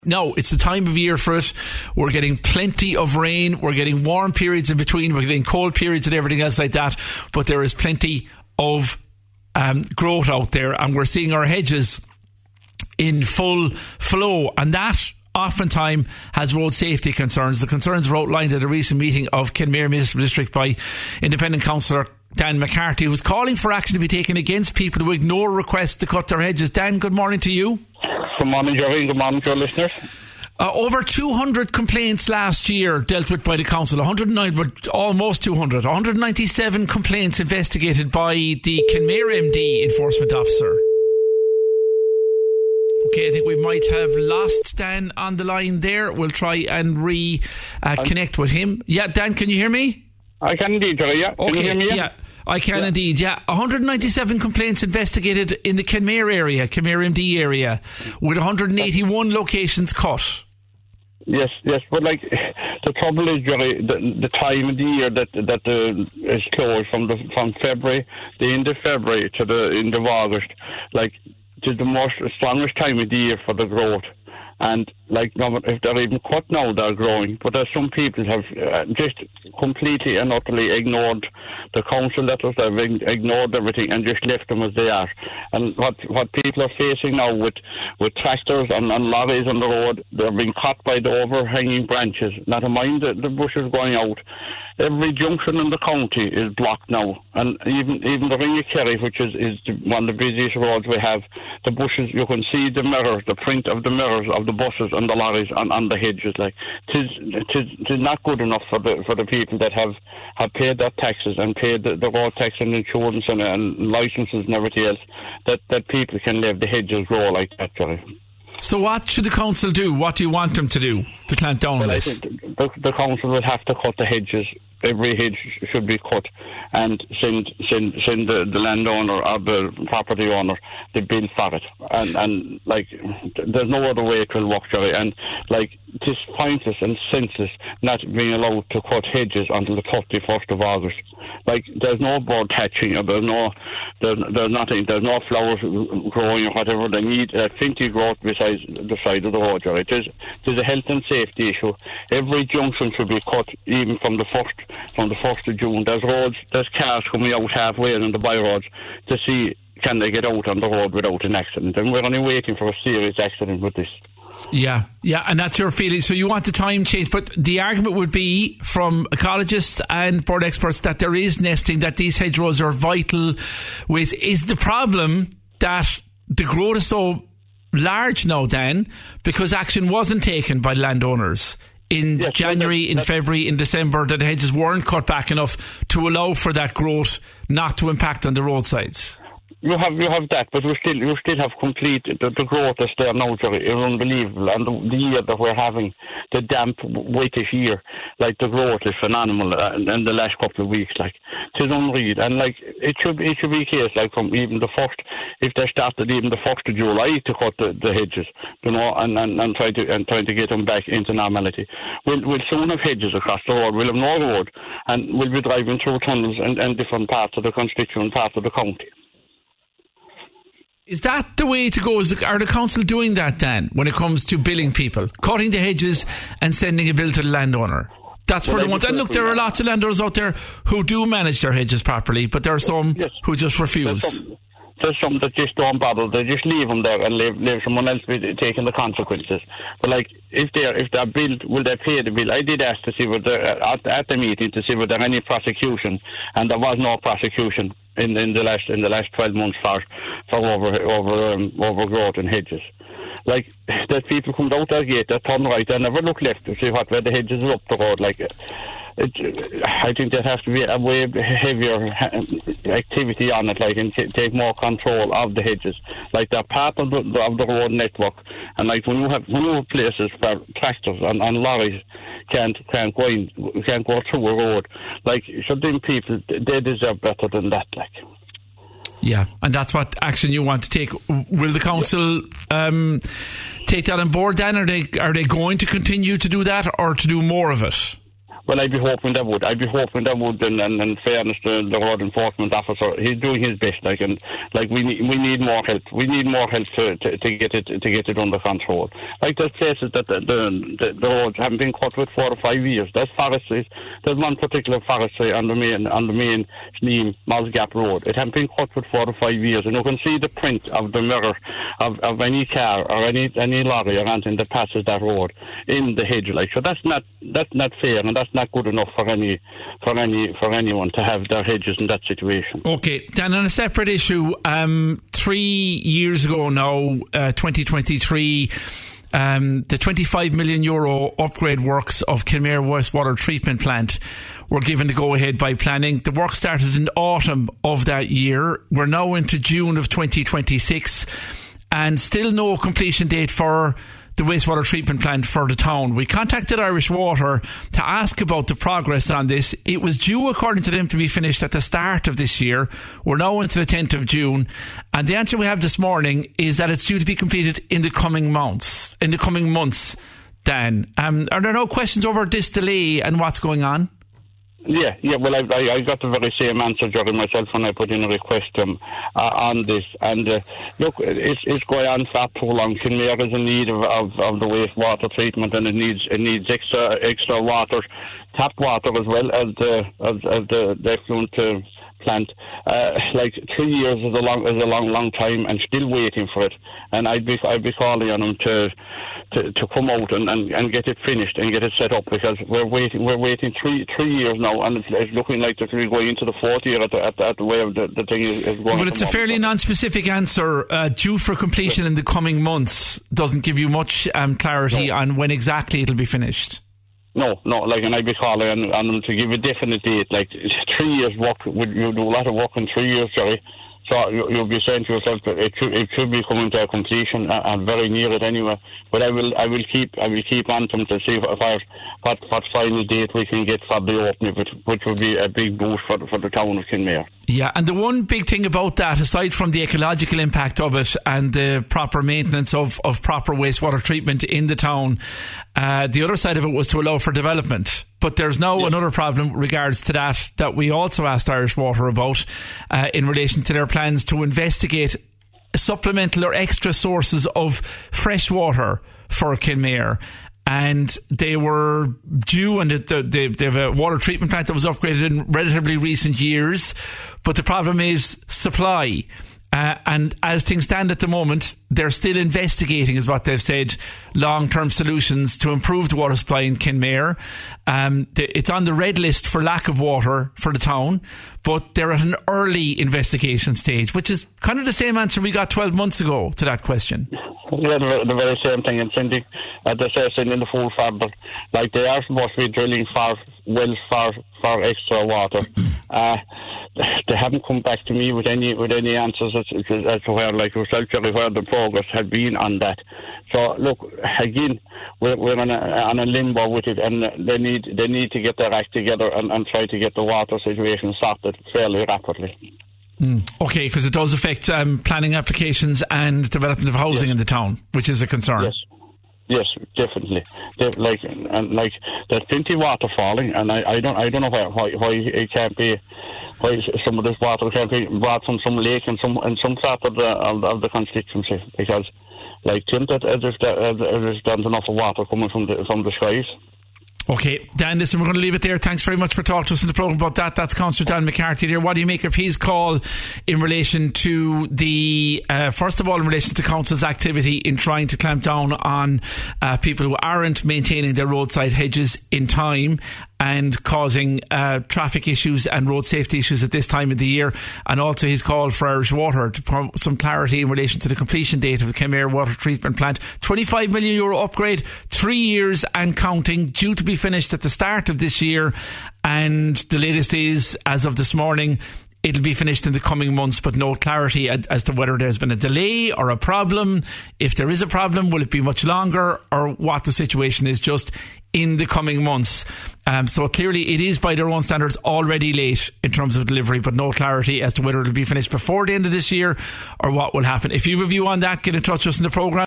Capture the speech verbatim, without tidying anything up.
No, it's the time of year for it. We're getting plenty of rain. We're getting warm periods in between. We're getting cold periods and everything else like that. But there is plenty of um, growth out there. And we're seeing our hedges in full flow. And that oftentimes has road safety concerns. The concerns were outlined at a recent meeting of Kenmare Municipal District by Independent Councillor Dan McCarthy, who's calling for action to be taken against people who ignore requests to cut their hedges. Dan, good morning to you. Good morning, Jerry. Good morning to your listeners. Uh, over two hundred complaints last year dealt with by the council. one hundred nine, but almost two hundred. one hundred ninety-seven complaints investigated by the Kenmare M D enforcement officer. Okay, I think we might have lost Dan on the line there. We'll try and re-connect uh, with him. Yeah, Dan, can you hear me? I can indeed, Jerry, yeah. Can okay, you hear me? Yeah, I can yeah. indeed, yeah. one hundred ninety-seven complaints investigated in the Kenmare area, Kenmare M D area, with one hundred eighty-one locations cut. Yes, yes, but like, the trouble is, Jerry, the, the time of the year that that uh, is closed from the from February, the end of February to the end of August, like, it's the most strongest time of the year for the growth. And like, if they're even cut now, they're growing. But there's some people have uh, just completely and utterly ignored the council letters. They've ignored everything and just left them as they are. And what what people are facing now with, with tractors and, and lorries on the road, they're being caught by the overhanging branches. Not to mind the, the bushes going out. Every junction in the county is blocked now, and even even the Ring of Kerry, which is, is the, one of the busiest roads we have, the bushes, you can see the mirrors, the print of the mirrors of the buses and the lorries on, on the hedges. Like, tis, tis, tis not good enough for the for the people that have, have paid their taxes and paid the, the road tax and insurance and, and licences and everything else, that, that people can leave the hedges grow like that, Jerry. So what should the council do? What do you want them to do to clamp down on well, this? The, the council will have to cut the hedges. Every hedge should be cut and send send send the, the landowner or the property owner the bill for it. And, and like, there's no other way it will work, Jerry. And like, it is pointless and senseless not being allowed to cut hedges until the thirty-first of August. Like, there's no bird hatching, or there's no there's, there's nothing, there's no flowers growing or whatever. They need a plenty growth besides the side of the road, Jerry. It is, it is a health and safety issue. Every junction should be cut, even from the first from the first of June. There's roads, there's cars coming out halfway on the by roads to see can they get out on the road without an accident. And we're only waiting for a serious accident with this. Yeah, yeah, and that's your feeling. So you want the time change, but the argument would be from ecologists and bird experts that there is nesting, that these hedgerows are vital. With is the problem that the growth is so large now, Dan, because action wasn't taken by landowners in yes, January, in February, in December, that the hedges weren't cut back enough to allow for that growth not to impact on the roadsides. You have you have that, but we still you still have complete the, the growth that's there now, Jerry, is unbelievable. And the, the year that we're having, the damp, wetish year, like, the growth is phenomenal. Uh, in, in the last couple of weeks, like, it is unreal. And like, it should it should be a case like from even the first, if they started even the first of July to cut the, the hedges, you know, and, and, and try to and trying to get them back into normality. We'll we'll soon have hedges across the road. We'll have no road, and we'll be driving through tunnels and, and different parts of the constituent part of the county. Is that the way to go? Is the, are the council doing that, Dan, when it comes to billing people? Cutting the hedges and sending a bill to the landowner? That's well, for the ones. And look, there are lots of landowners out there who do manage their hedges properly, but there are some yes. who just refuse. There's some, there's some that just don't bother. They just leave them there and leave, leave someone else taking the consequences. But like, if they're if they're billed, will they pay the bill? I did ask to see whether at, at the meeting to see whether there any prosecution, and there was no prosecution in, in the last in the last twelve months for for over over um, overgrowth in hedges. Like, that people come out their gate, they turn right, they never look left to see what where the hedges are up the road. Like, it, I think there has to be a way heavier activity on it, like, and t- take more control of the hedges. Like, they're part of the, of the road network, and like, when you have when you have places where tractors and, and lorries can't can't go in, can't go through a road, like, so then people, they deserve better than that, like. Yeah, and that's what action you want to take. Will the council um, take that on board, Dan? Are they are they going to continue to do that, or to do more of it? Well, I'd be hoping they would. I'd be hoping they would, and, and, and fairness to the road enforcement officer, he's doing his best. Like, and like we need, we need more help. We need more help to, to, to get it to get it under control. Like there's places that the the, the, the roads haven't been cut with four or five years. There's forestry. There's one particular forestry on the main on the main Sneem Mosgap Road. It hasn't been cut with four or five years, and you can see the print of the mirror of, of any car or any any lorry or anything that passes that road in the hedge. Like, so that's not that's not fair, and that's not good enough for any for any for anyone to have their hedges in that situation. Okay, Dan, on a separate issue, um, three years ago now, uh, twenty twenty-three, um, the twenty-five million euro upgrade works of Kenmare wastewater treatment plant were given the go-ahead by planning. The work started in the autumn of that year. We're now into June of twenty twenty-six, and still no completion date for the wastewater treatment plant for the town. We contacted Irish Water to ask about the progress on this. It was due, according to them, to be finished at the start of this year. We're now into the tenth of June, and the answer we have this morning is that it's due to be completed in the coming months. In the coming months, Dan. Um, are there no questions over this delay and what's going on? Yeah, yeah. Well, I, I, I got the very same answer, Jerry, myself when I put in a request um, uh, on this. And uh, look, it's it's going on for too long. Kenmare is in need of, of, of the wastewater treatment, and it needs it needs extra extra water, tap water as well as the as, as the, the effluent uh, plant. Uh, like three years is a long is a long long time, and still waiting for it. And I'd be I'd be calling on them to. To, to come out and, and, and get it finished and get it set up, because we're waiting we're waiting three three years now, and it's, it's looking like we're going into the fourth year at the, at the, at the way of the, the thing is, is going. Well, it's a fairly non-specific answer. Uh, due for completion in the coming months doesn't give you much um, clarity no. on when exactly it'll be finished. No, no, like, and I'd be calling on, on them to give a definite date. Like three years work, would you do a lot of work in three years, sorry. So you'll be saying to yourself that it should, it should be coming to a completion, and very near it anyway. But I will I will keep I will keep on them to see if our, what what final date we can get for the opening, which, which will be a big boost for for the town of Kenmare. Yeah, and the one big thing about that, aside from the ecological impact of it and the proper maintenance of, of proper wastewater treatment in the town, uh, the other side of it was to allow for development. But there's now yeah. another problem with regards to that that we also asked Irish Water about uh, in relation to their plans to investigate supplemental or extra sources of fresh water for Kenmare. And they were due, and they, they have a water treatment plant that was upgraded in relatively recent years. But the problem is supply. Uh, and as things stand at the moment, they're still investigating, is what they've said, long-term solutions to improve the water supply in Kenmare. Um, it's on the red list for lack of water for the town, but they're at an early investigation stage, which is kind of the same answer we got twelve months ago to that question. Yeah, the, the very same thing. And Cindy, uh, they say in the full fabric, like they are supposed to be drilling for wells for for extra water. Uh, they haven't come back to me with any with any answers as, as to where, like yourself, Jerry, where the progress had been on that. So look, again, we're, we're on, a, on a limbo with it, and they need they need to get their act together and, and try to get the water situation sorted fairly rapidly. Mm. Okay, because it does affect um, planning applications and development of housing yes. in the town, which is a concern. Yes. Yes, definitely. They're like and like there's plenty of water falling, and I, I don't I don't know why, why why it can't be why some of this water can't be brought from some lake and some and some part of the of, of the constituency, because like Tim, that there's there's there's enough of water coming from the from the skies. Okay, Dan, listen, we're going to leave it there. Thanks very much for talking to us in the programme about that. That's Councillor Dan McCarthy there. What do you make of his call in relation to the, uh, first of all, in relation to Council's activity in trying to clamp down on uh, people who aren't maintaining their roadside hedges in time and causing uh, traffic issues and road safety issues at this time of the year, and also his call for Irish Water to provide some clarity in relation to the completion date of the Kenmare water treatment plant. twenty-five million euro upgrade, three years and counting, due to be finished at the start of this year, and the latest is, as of this morning, it'll be finished in the coming months, but no clarity as to whether there's been a delay or a problem. If there is a problem, will it be much longer, or what the situation is just in the coming months. Um, so clearly it is, by their own standards, already late in terms of delivery, but no clarity as to whether it'll be finished before the end of this year or what will happen. If you have a view on that, get in touch with us in the programme.